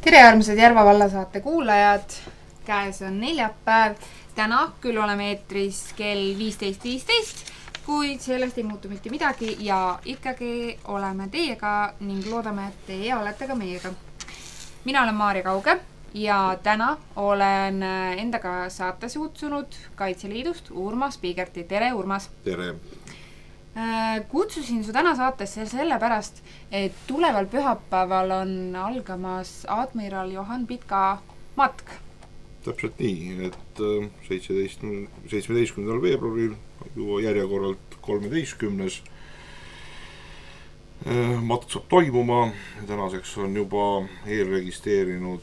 Tere armsad Järva vallasaate kuulajad, käes on neljapäev, täna küll oleme eetris kell 15.15, kuid sellest ei muutu mitte midagi ja ikkagi oleme teiega ning loodame, et teie olete ka meiega. Mina olen Maarja Kauge ja täna olen endaga saatesse kutsunud Kaitseliidust Urmas Piigerti. Tere Urmas! Tere! Kutsusin su täna saatesse sellepärast, et tuleval pühapäeval on algamas admiral Johan Pitka matk. Täpselt nii, et 17. veebruaril juba järjekorralt 13. matk saab toimuma. Tänaseks on juba eelregistreerinud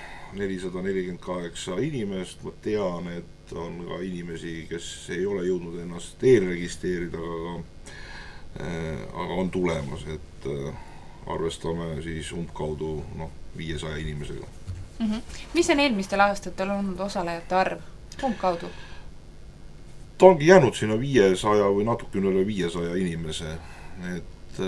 448 inimest. Ma tean, et on ka inimesi, kes ei ole jõudnud ennast eelregistreerida, aga on tulemas, et arvestame siis umbkaudu 500 inimesega. Mis on eelmistel aastatel olnud osalejate arv? Umbkaudu? Ta ongi jäänud sinna 500 või natukene üle 500 inimese. Et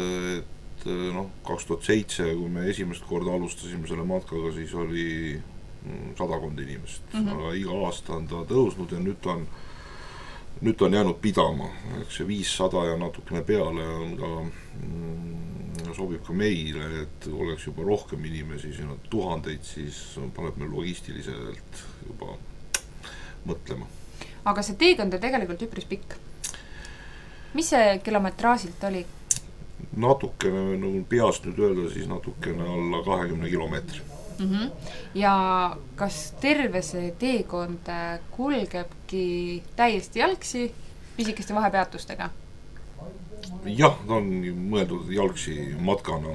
2007, kui me esimest korda alustasime selle matkaga, siis oli 100 inimest. Aga iga aasta on ta tõusnud ja nüüd on jäänud pidama. Eks see 500 ja natukene peale on ka, sobib ka meile, et oleks juba rohkem inimesi, siin on tuhandeid, siis paneb meil logistiliselt juba mõtlema. Aga see teekond on tegelikult üpris pikk. Mis see kilometraasilt oli? Natukene, nagu peast nüüd öelda, siis natukene alla 20 kilomeetri. Ja kas terve see teekond kulgebki täiesti jalgsi pisikeste vahepeatustega? Jah, ta on mõeldud jalgsi matkana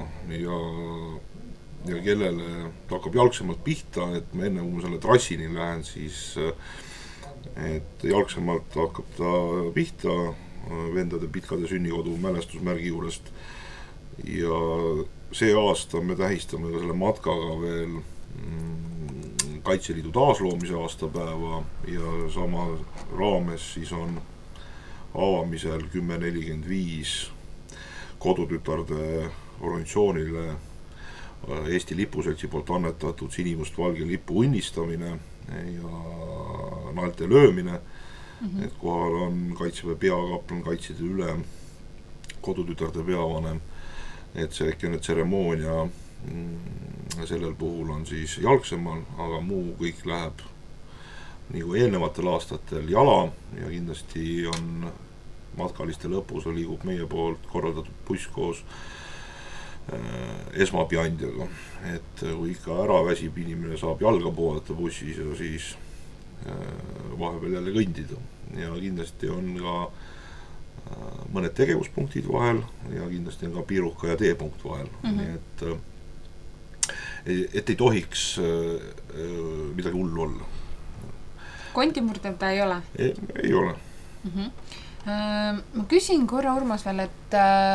ja kellele ta hakkab jalgsemalt pihta, et me enne kui ma selle trassini lähen, siis et jalgsemalt hakkab ta pihta vendade Pitkade sünnikodu mälestusmärgi juurest ja see aasta me tähistame ka selle matkaga veel Kaitseliidu taasloomise aastapäeva ja sama raames siis on avamisel 1045 kodutütarde organisatsioonile Eesti Lipuseltsi poolt annetatud sinimustvalge lipu õnnistamine ja naelte löömine. Et kohal on Kaitseväe peakaplan, Kaitseliidu ülem, kodutütarde peavanem. Et see äkene tseremoonia sellel puhul on siis jalgsemal, aga muu kõik läheb nagu eelnevatel aastatel jala ja kindlasti on matkaliste lõpus liigub meie poolt korraldatud buss koos esmabiandjaga. Et kui ikka ära väsib inimene saab jalga poodata bussis ja siis vahepeal jälle kõndida ja kindlasti on ka mõned tegevuspunktid vahel ja kindlasti on ka piiruka ja teepunkt vahel. Nii et ei tohiks midagi hullu olla. Kondimurdev ta ei ole? Ei ole. Ma küsin korra Urmas veel, et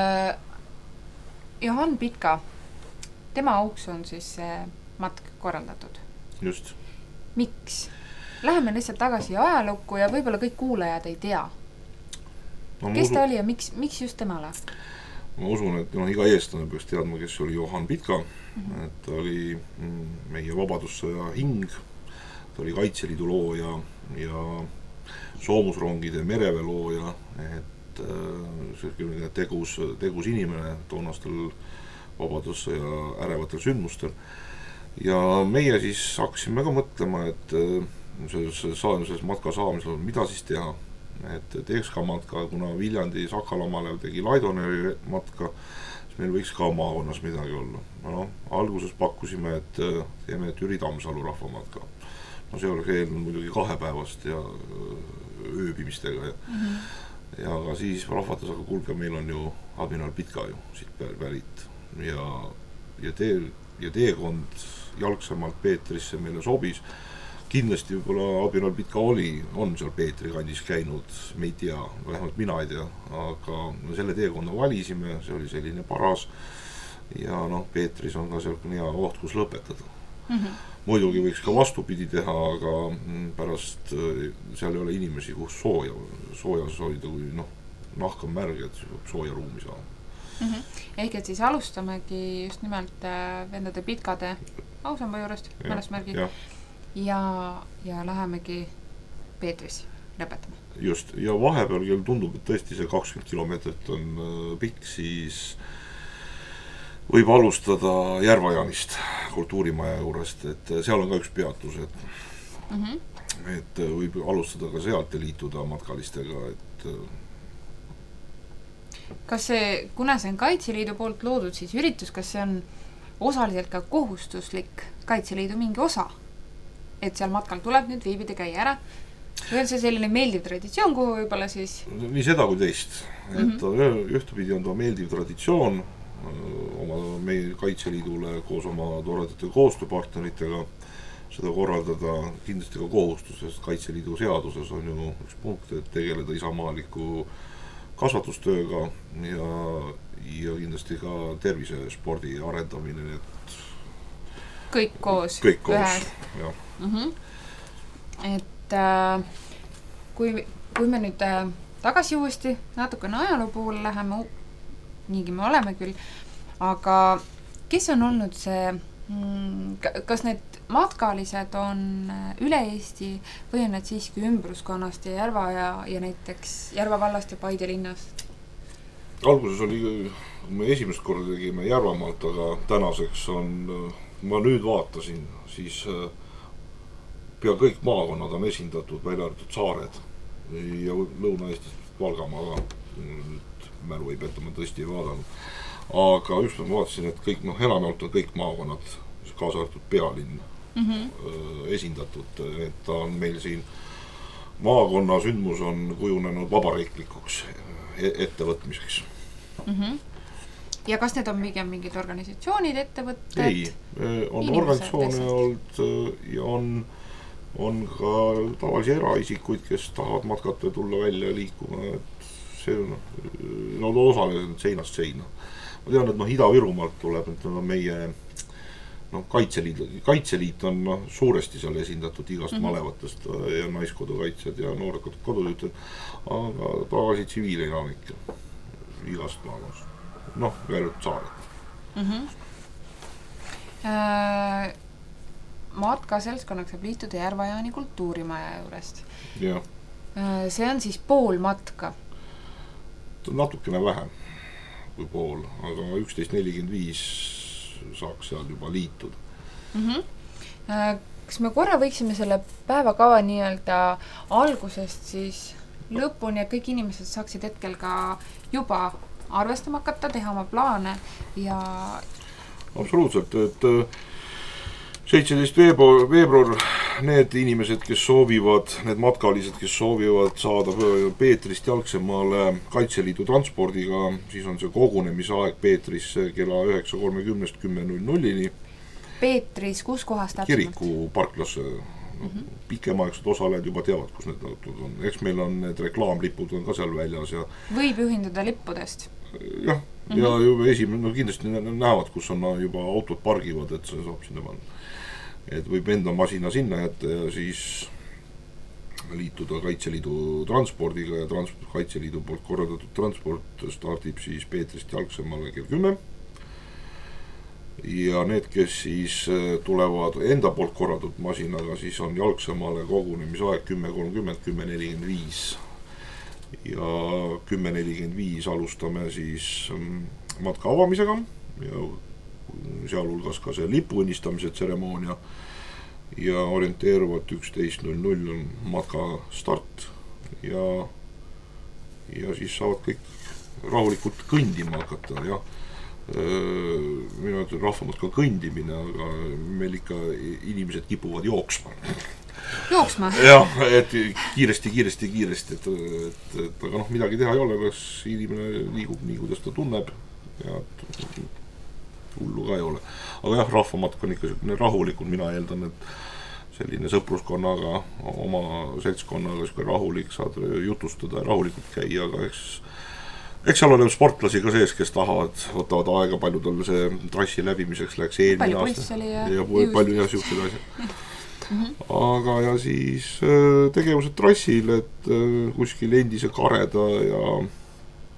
Johan Pitka, tema auks on siis see matk korraldatud. Just. Miks? Läheme lihtsalt tagasi ajalukku ja võib-olla kõik kuulajad ei tea. Kes ta oli ja miks just temale? Ma usun, et iga eestlane peaks teadma, kes oli Johan Pitka. Et ta oli meie vabadussõja hing, ta oli Kaitseliidu looja ja soomusrongide mereväe looja, et see tegus inimene toonastel vabadussõja ärevatel sündmustel. Ja meie siis hakkasime ka mõtlema, et selles matka saamisel, mida siis teha. Et teeks ka matka, kuna Viljandi Sakalamalev tegi Laidoneri matka, siis meil võiks ka maakonnas midagi olla. Alguses pakkusime, et teeme Türi Tammsalu rahvamatka. See oleks eelnud muidugi 2 päevast ja ööbimistega. Ja ka siis rahvatas, aga kuulge, meil on ju admiral Pitka ju siit pärit. Ja teekond jalgsemalt Peetrisse meile sobis. Kindlasti võib-olla admiral Pitka on seal Peetri kandis käinud, me ei tea, vähemalt mina ei tea, aga selle teekonna valisime, see oli selline paras ja Peetris on ka selline hea koht, kus lõpetada. Muidugi võiks ka vastupidi teha, aga pärast seal ei ole inimesi, kus soojas hoida, kui nahk on märg, et sooja ruumi saada. Ehk et siis alustamegi just nimelt vendade Pitkade ausamba juurest, mälestusmärgi. Ja lähemegi Peetris lõpetama. Just, ja vahepeal küll tundub, et tõesti see 20 kilomeetrit on pikk, siis võib alustada Järva-Jaanist kultuurimaja juurest, et seal on ka üks peatus, et võib alustada ka sealt ja liituda matkalistega, et kas see, kuna see on Kaitseliidu poolt loodud siis üritus, kas see on osaliselt ka kohustuslik Kaitseliidu mingi osa, et seal matkal tuleb nüüd viibida, käia ära, või on see selline meeldiv traditsioon, kuhu võib-olla siis nii seda kui teist, et ühtepidi on ta meeldiv traditsioon oma meie Kaitseliidule koos oma toredate koostööpartneritega seda korraldada, kindlasti ka kohustus, sest Kaitseliidu seaduses on ju üks punkt, et tegeleda isamaaliku kasvatustööga ja kindlasti ka tervisespordi arendamine, et kõik koos, jah. Et kui me nüüd tagasi uuesti natukene ajaloo poole läheme, niigi me oleme küll, aga kes on olnud see, kas need matkalised on üle Eesti või on need siiski ümbruskonnast ja Järva ja näiteks Järva vallast ja Paide linnast? Alguses oli, me esimest korda tegime Järvamaalt, aga tänaseks on, ma nüüd vaatasin, siis pea kõik maakonnad on esindatud, välja arvatud saared ja Lõuna-Eestist Valgamaaga, mälu ei peta, ma tõesti ei vaadanud. Aga ükspäev ma vaatasin, et kõik, enamjaolt on kõik maakonnad, kaasa arvatud pealinn esindatud, et ta on meil siin maakonna sündmus on kujunenud vabariiklikuks ettevõtmiseks. Ja kas need on pigem mingid organisatsioonid, ettevõtted? Ei, on organisatsioone olnud ja on ka tavalisi eraisikuid, kes tahavad matkata ja tulla välja ja liikuma, et see on osalenud seinast seina. Ma tean, et Ida-Virumaalt tuleb, et on meie Kaitseliit on suuresti seal esindatud igast malevatest ja naiskodukaitsjad ja noored kodutüütud, aga tavalisi tsiviilenamikke igast maakonnast. Väärjut saared. Matkaseltskonnaks saab liituda Järva-Jaani kultuurimaja juurest. Ja. See on siis pool matka? Natukene vähem kui pool, aga 11.45 saaks seal juba liituda. Kas me korra võiksime selle päevakava nii-öelda algusest siis lõpuni ja kõik inimesed saaksid hetkel ka juba arvestama hakata, teha oma plaane ja... Absoluutselt, et 17. veebruar need inimesed, kes soovivad, need matkalised, kes soovivad saada Peetrist Jalksemaale Kaitseliidu transpordiga, siis on see kogunemisaeg Peetris kella 9.30 10.00-ni. Peetris, kus kohas täpsemalt? Kiriku parklasse. Pikemaaegsed osalejad juba teavad, kus need on. Eks meil on need reklaamlipud on ka seal väljas. Ja... Võib ühindada lippudest? Jah, ja juba esimene, kindlasti näevad, kus on juba autod pargivad, et see saab sinna panna. Et võib enda masina sinna jätta ja siis liituda Kaitseliidu transpordiga ja Kaitseliidu poolt korraldatud transport stardib siis Peetrist Jalksemaale kell 10. Ja need, kes siis tulevad enda poolt korraldatud masinaga, siis on Jalksemaale kogunemisaeg 10.30, 10.45. Ja 10.45 alustame siis matka avamisega ja sealhulgas ka see lipuõnnistamise tseremoonia ja orienteeruvad 11.00 on matka start ja siis saavad kõik rahulikult kõndima hakata ja minu ütlen rahvamatka kõndimine, aga meil ikka inimesed kipuvad jooksma. Jooksma? Jah, et kiiresti, et aga midagi teha ei ole, kas inimene liigub nii, kuidas ta tunneb ja hullu ka ei ole. Aga jah, rahvamatk on ikka rahulikult, mina eeldan, et selline sõpruskonnaga, oma seltskonnaga rahulik, saad jutustada ja rahulikult käia, aga eks seal on sportlasi ka sees, kes tahavad, võtavad aega, palju tal see trassi läbimiseks läks eelmine aasta. Ja palju ja siuksed asjad. Aga ja siis tegevused trassil, et kuskil endise Kareda ja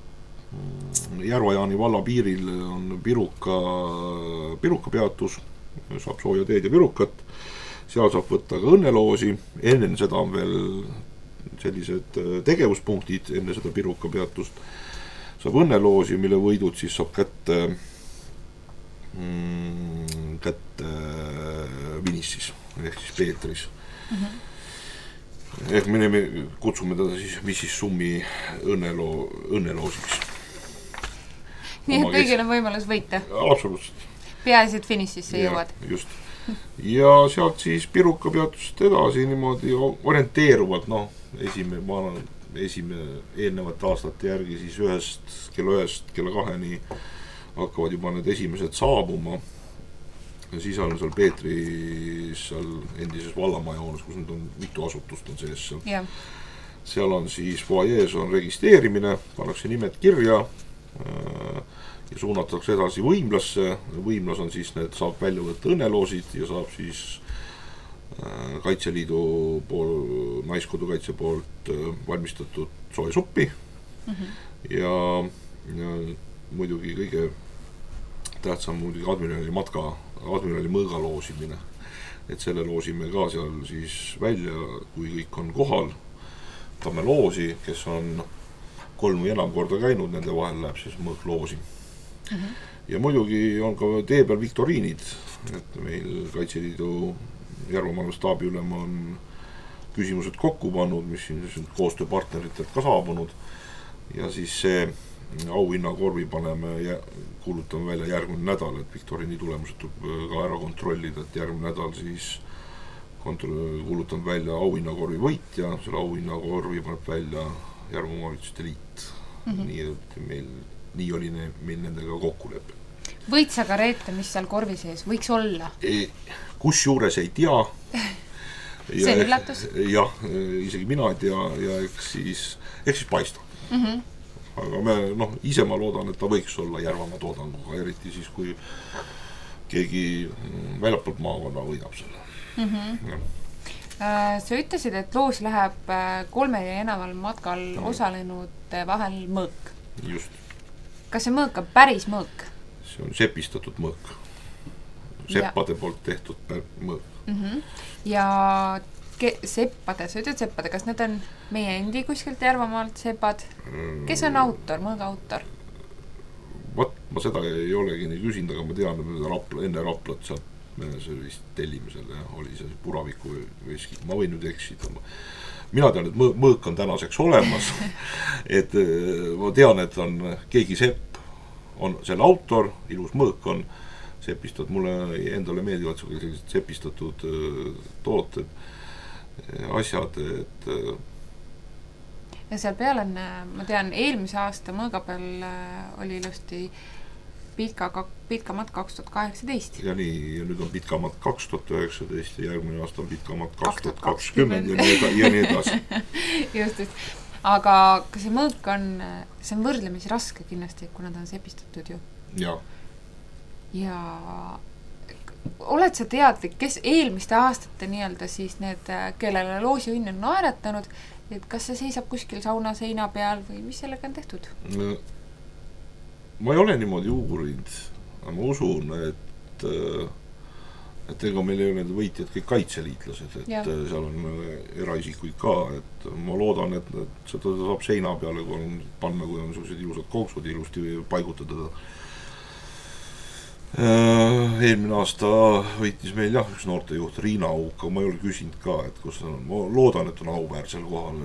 Järva-Jaani valla piiril on Piruka peatus, saab sooja teed ja pirukat, seal saab võtta ka õnneloosi, enne seda on veel sellised tegevuspunktid, enne seda pirukapeatust saab õnneloosi, mille võidud siis saab kätte Vinissis, ehk siis Peetris. Ehk me kutsume teda siis Missis Summi õnneloosiks. Nii et kõigil on võimalus võita? Absoluutselt. Peaasi, et finississe jõuad. Just. Ja sealt siis pirukapeatust edasi niimoodi orienteeruvalt, eelnevate aastate järgi siis kella 2 hakkavad juba need esimesed saabuma. Ja siis on seal Peetris seal endises vallamaja-hoones, kus nüüd on mitu asutust on sees seal. Yeah. Seal on siis foajees on registreerimine, pannakse nimed kirja ja suunatakse edasi võimlasse. Võimlas on siis need, saab välja võtta õnneloosid ja saab siis Kaitseliidu Naiskodukaitse poolt valmistatud soesuppi. Ja muidugi kõige tähtsam muidugi admirali mõõga loosimine. Et selle loosime ka seal siis välja, kui kõik on kohal. Tamme loosi, kes on 3 või enam korda käinud, nende vahel läheb siis mõõk loosi. Ja muidugi on ka tee peal viktoriinid, et meil Kaitseliidu Järvamaa staabiülem on küsimused kokku pannud, mis siin koostööpartneritelt ka saabunud. Ja siis see auhinnakorvi kuulutame välja järgmine nädal, et viktoriini tulemused tuleb ka ära kontrollida, et järgmine nädal siis kuulutame välja auhinnakorvi võitja, selle auhinnakorvi paneb välja Järvamaa Omavalitsuste Liit. Nii oli meil nendega kokkulepe. Võid sa ka reeta, mis seal korvi sees võiks olla? Kus juures ei tea. See on üllatus? Jah, isegi mina ei tea ja eks siis paista. Aga ise ma loodan, et ta võiks olla Järvamaa toodanguga, eriti siis, kui keegi väljapoolt maakonna võidab selle. Sa ütlesid, et loos läheb 3 ja enamal matkal osalenud vahel mõõk. Just. Kas see mõõk on päris mõõk? See on sepistatud mõõk. Seppade poolt tehtud mõõk. Ja seppade, sa ütled seppade, kas need on meie endi kuskilt Järvamaalt seppad? Kes on autor, mõõga autor? Ma seda ei olegi nii küsinud, aga ma tean, et enne Raplat sealt me see vist tellimisele oli see Puraviku veski. Ma võin nüüd eksida. Mina tean, et mõõk on tänaseks olemas. Et ma tean, et on keegi sepp, on selle autor, ilus mõõk on sepistatud. Mulle endale meeldivad sellised sepistatud tooted, asjad, et ja seal peal on, ma tean, eelmise aasta mõõga peal oli ilusti Pitkamat 2018. Ja nii, ja nüüd on Pitkamat 2019 ja järgmine aasta on Pitkamat 2020 ja nii edasi. Just. Aga kas see mõõk on võrdlemisi raske kindlasti, kuna ta on sepistatud ju? Ja. Ja oled sa teadlik, kes eelmiste aastate nii-öelda siis need, kellele loosiõnn on naeratanud, et kas see seisab kuskil sauna seina peal või mis sellega on tehtud? Ma ei ole niimoodi uurinud, aga ma usun, et ega meil ei ole need võitjad kõik kaitseliitlased, et seal on eraisikuid ka, et ma loodan, et seda saab seina peale, kui on panna, kui on sellised ilusad konksud ilusti paigutada. Eelmine aasta võitis meil üks noortejuht Riina Auka, ma ei ole küsinud ka, et kus on, ma loodan, et on auväärsel kohal,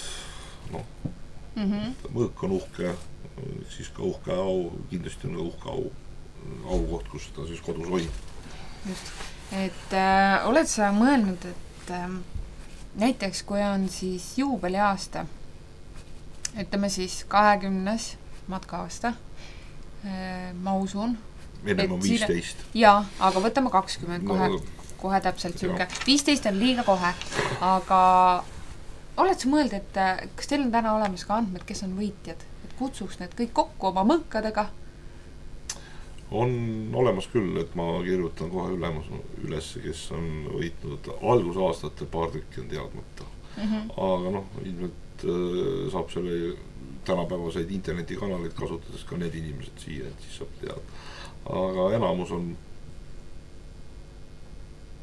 et mõõk on uhke, siis ka uhke au, kindlasti on ka uhke aukoht, kus ta siis kodus hoid. Just, et oled sa mõelnud, et näiteks kui on siis juubeliaasta, ütleme siis 20. matka-aasta, ma usun, ennem on 15. Jaa, aga võtame 20 kohe täpselt sülge. 15 on liiga kohe, aga oled sa mõeld, et kas teil on täna olemas ka andmed, kes on võitjad? Kutsuks need kõik kokku oma mõõkadega? On olemas küll, et ma kirjutan kohe üles, kes on võitnud algusaastate paar tükki on teadmata. Aga ilmselt saab selle tänapäevaseid internetikanaleid kasutades ka need inimesed siia, et siis saab teada. Aga enamus on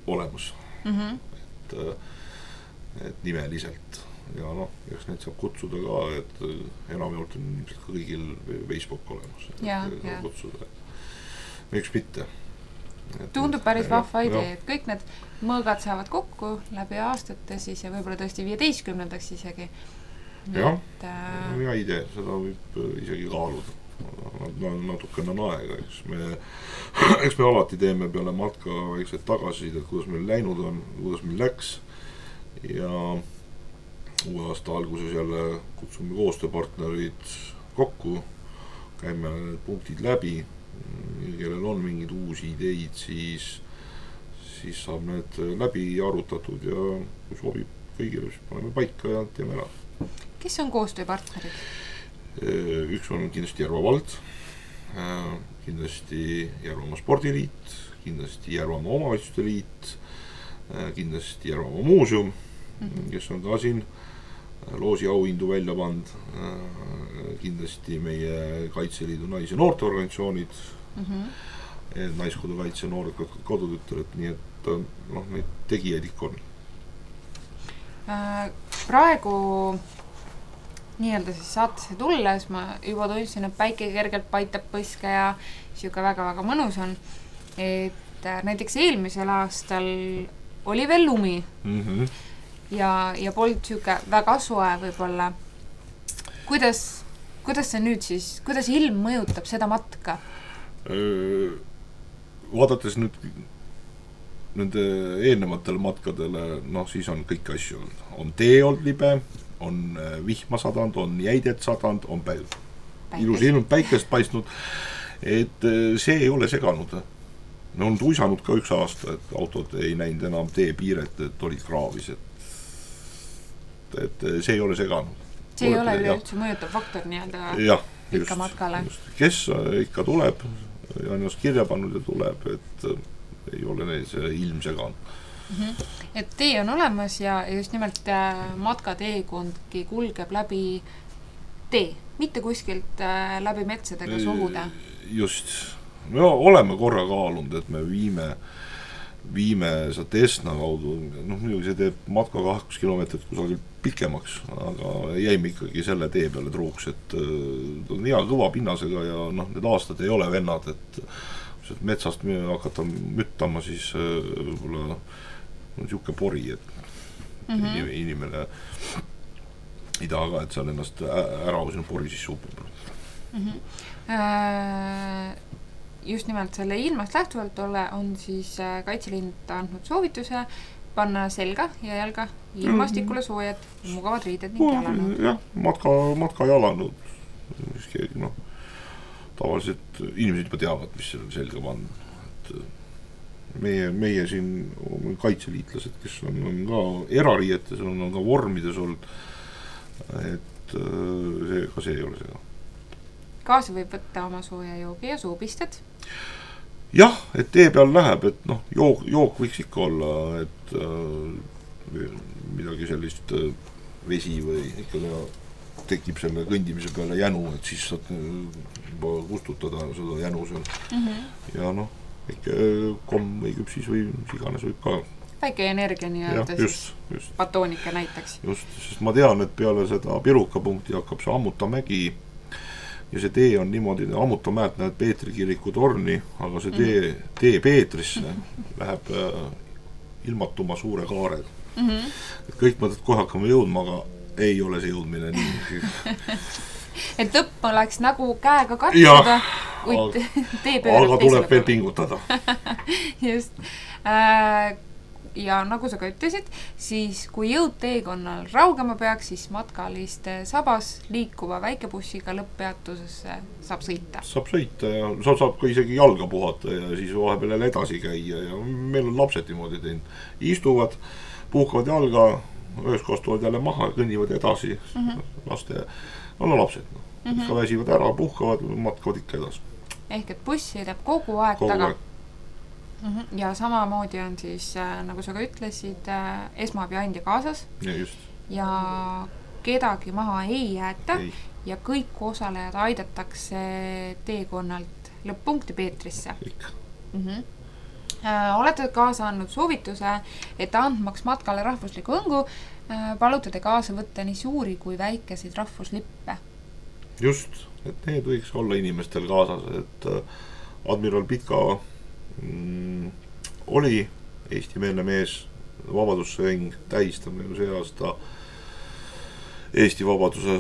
olemas. Et nimeliselt. Ja noh, eks neid saab kutsuda ka, et enamjaolt on ilmselt kõigil Facebook olemas. Ja. Kutsuda. Miks mitte? Tundub päris vahva idee, et kõik need mõõgad saavad kokku läbi aastate siis ja võib-olla tõesti 15-ndaks isegi. Jah, hea idee, seda võib isegi kaaluda. Natukene on aega, eks me alati teeme peale matka väikseid tagasisidet, kuidas meil läinud on, kuidas meil läks ja uue aasta alguses jälle kutsume koostööpartnerid kokku, käime need punktid läbi, kellel on mingid uusi ideid, siis saab need läbi arutatud ja kui sobib kõigile, siis paneme paika ja teeme ära. Kes on koostööpartnerid? Üks on kindlasti Järva vald, kindlasti Järvamaa spordiliit, kindlasti Järvamaa omavalitsuste liit, kindlasti Järvamaa muuseum, kes on ka siin loosi auhindu välja pand, kindlasti meie Kaitseliidu nais- ja noorteorganisatsioonid, Naiskodukaitse ja noored kodutütred, nii et neid tegijaid ikka on. Praegu nii-öelda siis saatesse tulles ma juba tundsin, et päike kergelt paitab põske ja siuke väga-väga mõnus on. Et näiteks eelmisel aastal oli veel lumi ja polnud siuke väga soe võib-olla. Kuidas see nüüd siis, kuidas ilm mõjutab seda matka? Vaadates nüüd nende eelnevatele matkadele, siis on kõik asju olnud. On tee olnud libe, on vihma sadand, on jäidet sadand, on ilus ilm päikest paistnud, et see ei ole seganud. Me on tuisanud ka üks aasta, et autod ei näinud enam teepiiret, et olid kraavis, et see ei ole seganud. See ei ole üleüldse mõjutav faktor nii-öelda ikka matkale. Kes ikka tuleb ja ennast kirja pannud ja tuleb, et ei ole neil see ilm seganud. Et tee on olemas ja just nimelt matkateekondki kulgeb läbi tee, mitte kuskilt läbi metsadega sohuda. Just. Me oleme korra kaalunud, et me viime sealt Esna kaudu, muidugi see teeb matka 2 kilomeetrit kusagil pikemaks, aga jäime ikkagi selle tee peale truuks, et on hea kõva pinnasega ja need aastad ei ole vennad, et metsast hakata müttama, siis võib-olla on siuke pori, et inimene ei taha ka, et seal ennast ära sinna pori siis upub. Just nimelt selle ilmast lähtuvalt on siis Kaitseliit andnud soovituse panna selga ja jalga ilmastikule soojad mugavad riided ning jalanud. Jah, matka jalanud. Tavaliselt inimesed juba teavad, mis selle selga panna. Meie siin kaitseliitlased, kes on ka erariietes, on ka vormides olnud, et see ei ole seda. Kaasa võib võtta oma sooja joogi ja suupisted? Jah, et tee peal läheb, et jook võiks ikka olla, et midagi sellist vesi või ikka tekib selle kõndimise peale jänu, et siis saad juba kustutada seda jänu seal. Ja ikka komm või küpsis või iganes võib ka. Väike energia nii-öelda siis patoonika näiteks. Just, sest ma tean, et peale seda Pirukapunkti hakkab see Ammuta mägi ja see tee on niimoodi, Ammuta määt näed Peetri kiriku torni, aga see tee Peetrisse läheb ilmatuma suure kaarega. Et kõik mõtled kohe hakkame jõudma, aga ei ole see jõudmine nii. Et lõpp oleks nagu käega katsuda, kuid tee pöörab aga tuleb veel pingutada. Just. Ja nagu sa ka ütlesid, siis kui jõud teekonnal raugema peaks, siis matkaliste sabas liikuva väikebussiga lõpppeatusesse saab sõita. Saab sõita ja saab ka isegi jalga puhata ja siis vahepeal jälle edasi käia ja meil on lapsed niimoodi teinud. Istuvad, puhkavad jalga, ühes kohas tulevad jälle maha ja kõnnivad edasi. Laste, lapsed. Ikka väsivad ära, puhkavad, matkavad ikka edasi. Ehk et buss sõidab kogu aeg taga. Ja samamoodi on siis, nagu sa ka ütlesid, esmaabiandja kaasas. Ja kedagi maha ei jäeta ja kõik osalejad aidatakse teekonnalt lõpp-punkti Peetrisse. Olete kaasa andnud soovituse, et andmaks matkale rahvuslikku õngu, palute te kaasa võtta nii suuri kui väikeseid rahvuslippe. Just, et need võiks olla inimestel kaasas, et admiral Pitka oli Eesti-meelne mees, vabadussõjng, tähistame ju see aasta Eesti vabaduse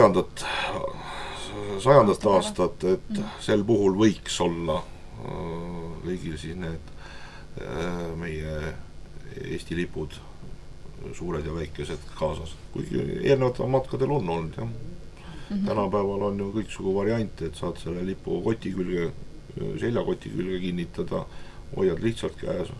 100. aastat, et sel puhul võiks olla kõigil siis need meie Eesti lipud, suured ja väikesed kaasas. Kuigi eelnevatel matkadel on olnud, jah. Tänapäeval on ju kõiksugu variante, et saad selle lipu koti külge, seljakoti külge kinnitada, hoiad lihtsalt käes.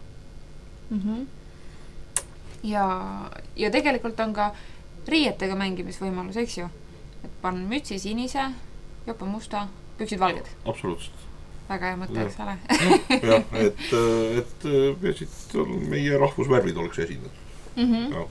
Ja tegelikult on ka riietega mängimisvõimalus, eks ju? Et panen mütsi sinise, jopa musta, püksid valged. Absoluutselt. Väga hea mõte, eks ole? Jah, et peasid meie rahvusvärvid oleks esindatud.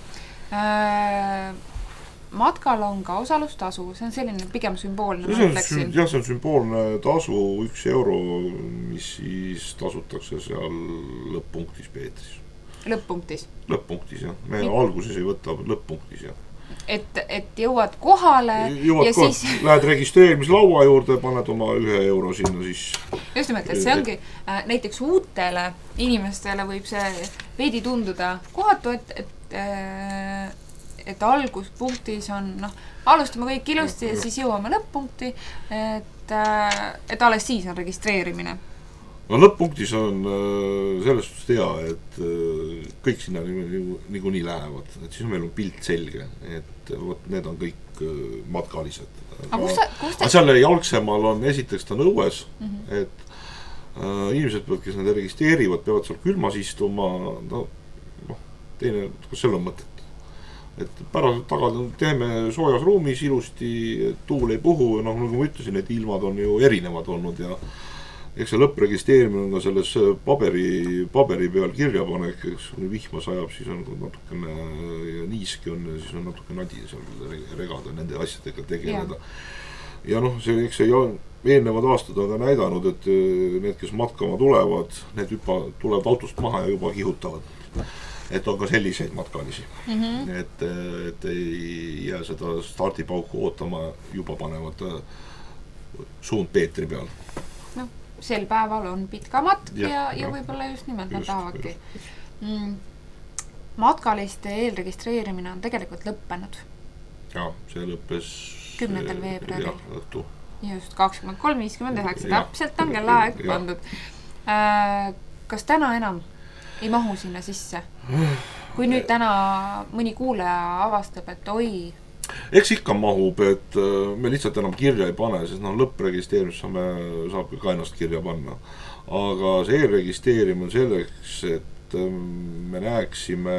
Matkal on ka osalustasu, see on selline pigem sümboolne, ma ütleksin. Jah, see on sümboolne tasu, 1 euro, mis siis tasutakse seal lõpp-punktis Peetris. Lõpp-punktis? Lõpp-punktis, jah. Me alguses ei võta lõpp-punktis, jah. Et jõuad kohale ja siis... Lähed registreerimislaua juurde, paned oma 1 euro sinna siis... Just nimelt, et see ongi näiteks uutele inimestele võib see veidi tunduda kohatu, et alguspunktis on, alustame kõik ilusti ja siis jõuame lõpp-punkti, et alles siis on registreerimine. No lõpp-punktis on selles suhtes hea, et kõik sinna niikuinii lähevad, et siis meil on pilt selge, et need on kõik matkalised. Aga seal jalgsemaal on, esiteks ta on õues, et inimesed peavad, kes need registreerivad, peavad seal külmas istuma, teine, kas seal on mõtet? Et pärast tagada teeme soojas ruumis ilusti, tuul ei puhu, nagu ma ütlesin, et ilmad on ju erinevad olnud ja eks see lõppregistreerimine on ka selles paberi peal kirjapanek, kui vihma sajab, siis on natukene ja niiski on ja siis on natuke nadi seal regada nende asjadega tegeleda. Ja eks see eelnevad aastad on ka näidanud, et need, kes matkama tulevad, need tulevad autost maha ja juba kihutavad. Et on ka selliseid matkalisi. Et ei jää seda stardipauku ootama, juba panevad suund Peetri peal. Sel päeval on pitkä matk ja võib-olla just nimelt nad tahavadki. Matkaliste eelregistreerimine on tegelikult lõppenud. Ja, see lõppes 10. veebruaril. Ja, õhtu. Just, 23.59. Täpselt on kellaaeg pandud. Kas täna enam ei mahu sinna sisse? Kui nüüd täna mõni kuulaja avastab, et oi... Eks ikka mahub, et me lihtsalt enam kirja ei pane, sest lõppregistreerimis saab ka ennast kirja panna. Aga see eelregistreerimine on selleks, et me näeksime,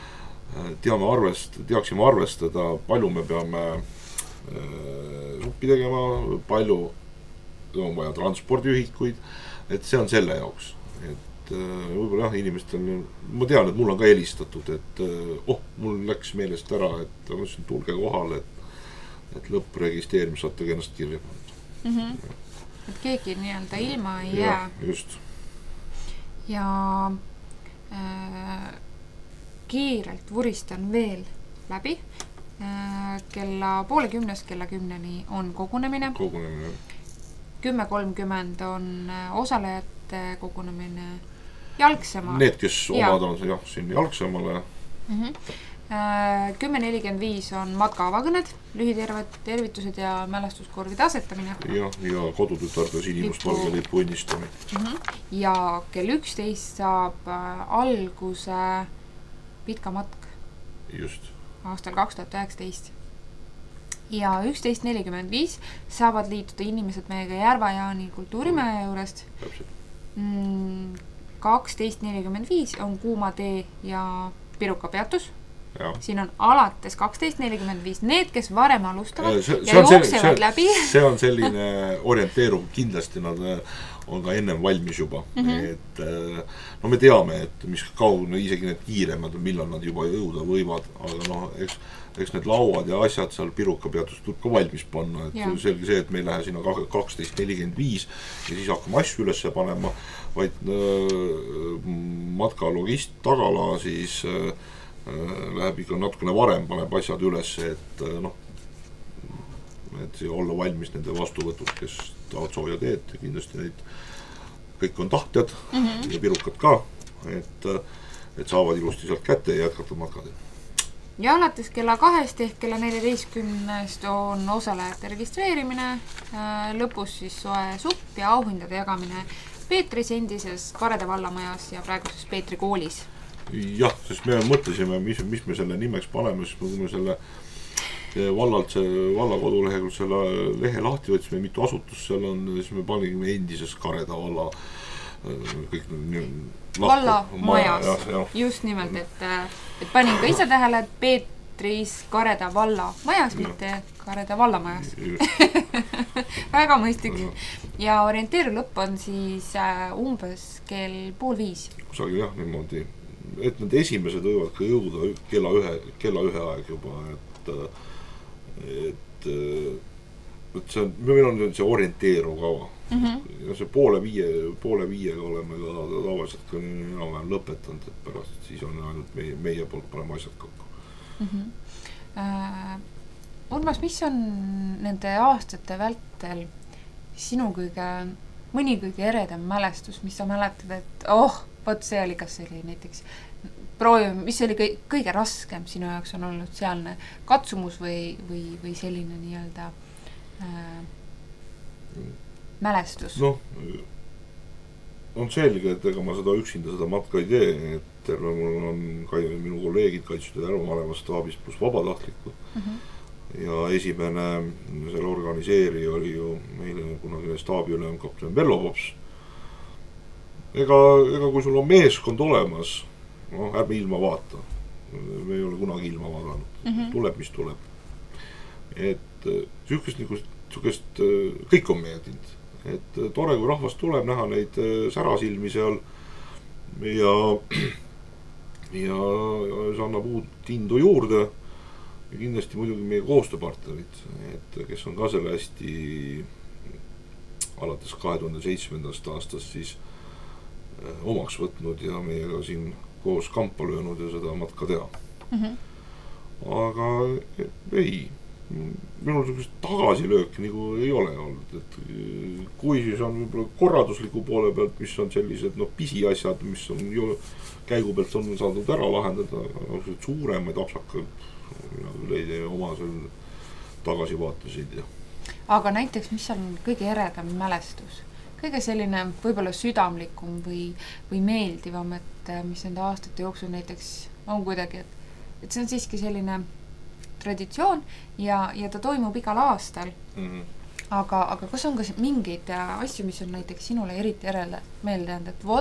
teaksime arvestada, palju me peame suppi tegema, palju on vaja transpordiühikuid, et see on selle jaoks. Võib-olla inimestel, ma tean, et mul on ka helistatud, et mul läks meelest ära, et tulge kohale, et lõppregistreerimis saate ennast kirja panna. Et keegi nii-öelda ilma ei jää. Just. Ja kiirelt vuristan veel läbi. Kella 9:30 kella 10 on kogunemine. 10:30 on osalejate kogunemine Jalgsemaal. Need, kes omad on siin Jalgsemale. 10:45 on matka avakõned, lühitervitused ja mälestuskorvide asetamine. Ja kodutütarde sinimustvalge lipu õnnistamine. Ja kell 11 saab alguse pitkä matk. Just. Aastal 2019. Ja 11:45 saavad liituda inimesed meiega Järva-Jaani kultuurimäe juurest. 12:45 on Kuuma tee ja Piruka peatus. Siin on alates 12:45 need, kes varem alustavad ja jooksevad läbi. See on selline orienteeruv, kindlasti nad on ka ennem valmis juba. Et no me teame, et mis kaugel, isegi need kiiremad, millal nad juba jõuda võivad, aga eks need lauad ja asjad seal pirukapeatus tuleb ka valmis panna, et selge see, et me ei lähe sinna 12:45 ja siis hakkame asju üles panema, vaid matkalogist tagala siis läheb ikka natukene varem, paneb asjad üles, et et olla valmis nende vastuvõtud, kes tahavad sooja teed, kindlasti neid kõik on tahtjad ja pirukad ka, et saavad ilusti sealt kätte ja jätkata matkad. Ja alates kella 2 ehk kella 14 on osalejate registreerimine, lõpus siis soe supp ja auhindade jagamine Peetris endises Kareda vallamajas ja praeguses Peetri koolis. Jah, sest me mõtlesime, mis me selle nimeks paneme, sest kui me selle vallalt valla kodulehekuld selle lehe lahti võtsime, mitu asutust seal on, siis me panime endises Kareda valla kõik vallamajas, just nimelt, et panin ka ise tähele, et Peetris Kareda vallamajas, mitte Kareda vallamajas. Väga mõistlik. Ja orienteeru lõpp on siis umbes kell 4:30. Kusagil jah, niimoodi. Et need esimesed võivad ka jõuda kella ühe aeg juba, et see on, meil on see orienteeruv kava. Ja see poole viiega oleme ka tavaliselt ka enam-vähem lõpetanud, et pärast siis on ainult meie poolt paneme asjad kokku. Urmas, mis on nende aastate vältel sinu mõni kõige eredam mälestus, mis sa mäletad, et võt see oli kas selline näiteks proovime, mis oli kõige raskem sinu jaoks on olnud sealne katsumus või selline nii-öelda mälestus? On selge, et ega ma üksinda seda matka ei tee, et mul on minu kolleegid Kaitseväe Järvamaleva staabis pluss vabatahtlikud. Ja esimene selle organiseeri oli ju meile kunagine staabiülem kapten Vello Pops. Ega kui sul on meeskond olemas, ärme ilma vaata. Me ei ole kunagi ilma vaadanud. Tuleb, mis tuleb. Et sihukest kõik on meeldinud. Et tore, kui rahvast tuleb näha neid särasilmi seal ja see annab uut indu juurde. Ja kindlasti muidugi meie koostööpartnerid, et kes on ka selle hästi alates 2007. aastast siis omaks võtnud ja meiega siin koos kampa löönud ja seda matka teha. Aga ei, minul sellist tagasilööki nagu ei ole olnud, et kui siis on võib-olla korraldusliku poole pealt, mis on sellised pisiasjad, mis on ju käigu pealt on saadud ära lahendada, suuremaid apsakaid ei tee oma seal tagasivaatesid. Aga näiteks, mis on kõige eredam mälestus? Kõige selline võib-olla südamlikum või meeldivam, et mis nende aastate jooksul näiteks on kuidagi, et see on siiski selline traditsioon ja ta toimub igal aastal. Aga kas on ka mingeid asju, mis on näiteks sinule eriti meelde jäänud, et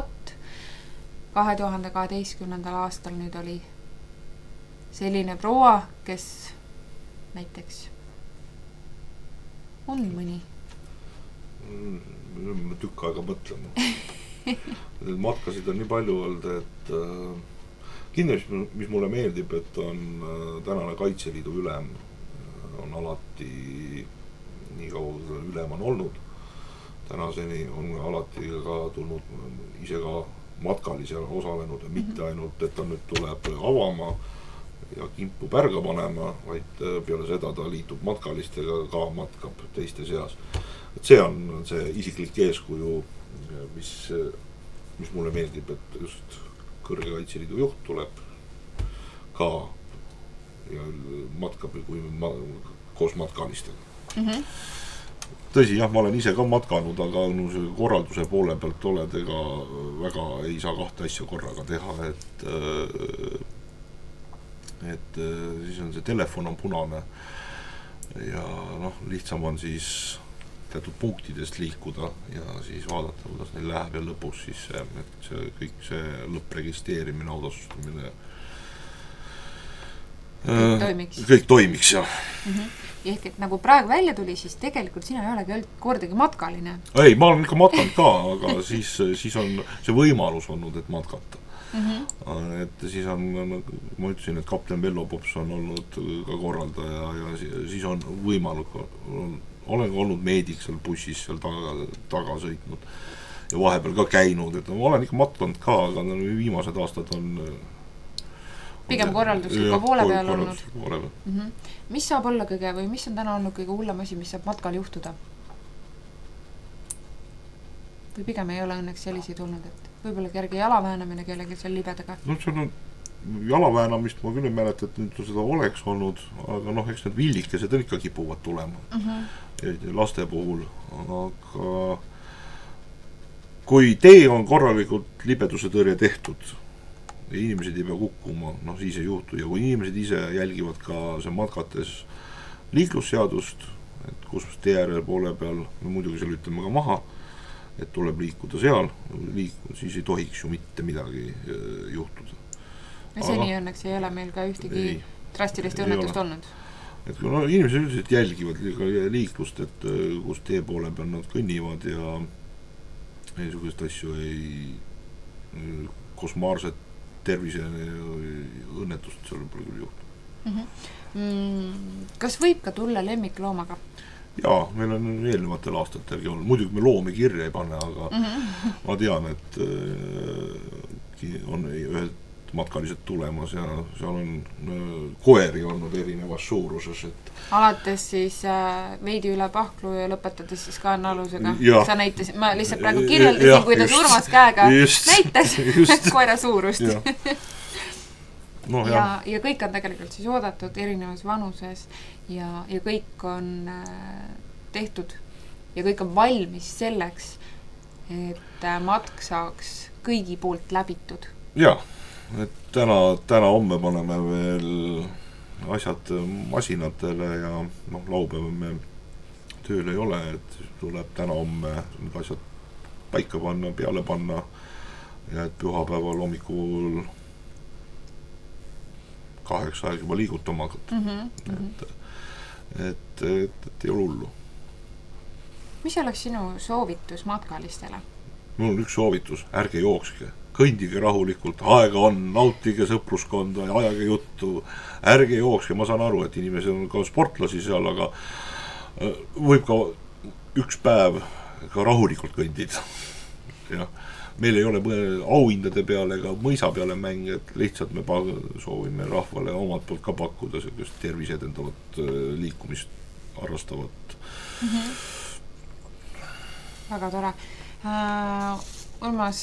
2012. aastal nüüd oli selline proua, kes näiteks on mõni? Ma tükk aega mõtlema. Need matkasid on nii palju olnud, et kindlasti, mis mulle meeldib, et on tänane Kaitseliidu ülem on alati nii kaua ülem on olnud. Tänaseni on alati ka tulnud ise ka matkalisi osalenud ja mitte ainult, et ta nüüd tuleb avama ja kimpu pärga panema, vaid peale seda ta liitub matkalistega, ka matkab teiste seas. Et see on see isiklik eeskuju, mis mulle meeldib, et just kõrge Kaitseliidu juht tuleb ka ja matkab koos matkalistega. Tõsi, jah, ma olen ise ka matkanud, aga korralduse poole pealt oled, ega väga ei saa kahte asja korraga teha, et siis on see telefon on punane ja lihtsam on siis teatud punktidest liikuda ja siis vaadata, kuidas neil läheb ja lõpus siis kõik see lõppregisteerimine, autosustamine kõik toimiks, jah. Ehk et nagu praegu välja tuli, siis tegelikult sina ei olegi kordagi matkaline. Ei, ma olen ikka matkanud ka, aga siis on see võimalus olnud, et matkata. Et siis on, ma ütlesin, et kapten Vello Pops on olnud ka korraldaja ja siis on võimalik, olen olnud meedik seal bussis seal taga sõitnud ja vahepeal ka käinud, et ma olen ikka matkanud ka, aga viimased aastad on pigem korraldusliku poole peal olnud. Mis saab olla kõige või mis on täna olnud kõige hullem asi, mis saab matkal juhtuda? Või pigem ei ole õnneks selliseid olnud, et võib-olla kerge jalaväänamine kellegi seal libedaga? No see on jalaväänamist ma küll ei mäleta, et nüüd seda oleks olnud, aga eks need villikesed ikka kipuvad tulema laste puhul, aga kui tee on korralikult libeduse tõrje tehtud ja inimesed ei pea kukkuma, siis ei juhtu ja kui inimesed ise jälgivad ka see matkates liiklusseadust, et kus tee äärel poole peal, muidugi seal ütleme ka maha, et tuleb liikuda seal, siis ei tohiks ju mitte midagi juhtuda. Seni õnneks ei ole meil ka ühtegi drastilist õnnetust olnud. Et inimesed üldiselt jälgivad liiklust, et kus tee poole peal nad kõnnivad ja niisugust asju ei kosmaarset tervise õnnetust seal pole küll juhtunud. Kas võib ka tulla lemmikloomaga? Jaa, meil on eelnevatel aastatelgi olnud. Muidugi me loomi kirja ei pane, aga ma tean, et on ühed matkalised tulemas ja seal on koeri olnud erinevas suuruses. Alates siis veidi üle pahklu ja lõpetades siis ka alusega. Sa näitasid, ma lihtsalt praegu kirjeldasin, kuidas Urmas käega näitas koera suurust. Ja kõik on tegelikult siis oodatud erinevas vanuses ja kõik on tehtud ja kõik on valmis selleks, et matk saaks kõigi poolt läbitud. Jaa, et täna homme paneme veel asjad masinatele ja laupäeva me tööl ei ole, et tuleb täna homme need asjad paika panna, peale panna ja et pühapäeval hommikul 8 aeg juba liigutama hakata. Et ei ole hullu. Mis oleks sinu soovitus matkalistele? Mul on üks soovitus, ärge jookske. Kõndige rahulikult, aega on, nautige sõpruskonda ja ajage juttu, ärge jookske, ma saan aru, et inimesed on ka sportlasi seal, aga võib ka üks päev ka rahulikult kõndida. Ja meil ei ole auhindade peale ega mõisa peale mäng, et lihtsalt me soovime rahvale omalt poolt ka pakkuda sellist terviseedendavat liikumist arrastavat. Väga tore. Urmas,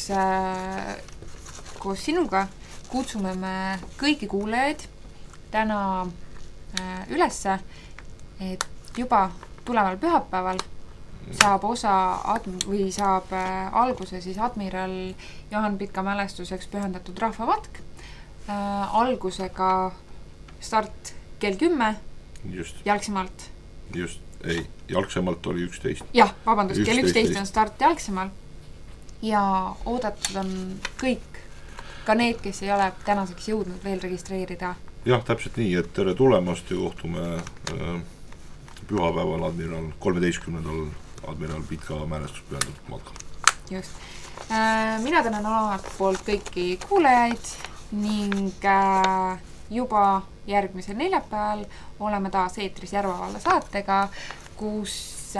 koos sinuga kutsume me kõiki kuulajaid täna ülesse, et juba tuleval pühapäeval saab saab alguse siis admiral Johan Pitka mälestuseks pühendatud rahvamatk. Algusega start kell 10 Jalgsemalt. Jalgsemalt oli 11. Jah, vabandust, kell 11 on start Jalgsemal ja oodatud on kõik, ka need, kes ei ole tänaseks jõudnud veel registreerida. Jah, täpselt nii, et tere tulemast ja kohtume pühapäeval admiral 13. admiral Pitka mälestus pühendatud matkal. Just. Mina tänan omalt poolt kõiki kuulajaid ning juba järgmisel neljapäeval oleme taas eetris Järva valla saatega, kus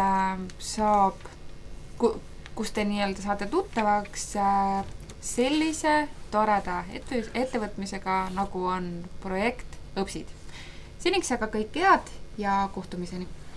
te nii-öelda saate tuttavaks sellise toreda ettevõtmisega, nagu on projekt Õpsid. Seniks aga kõik head ja kohtumiseni!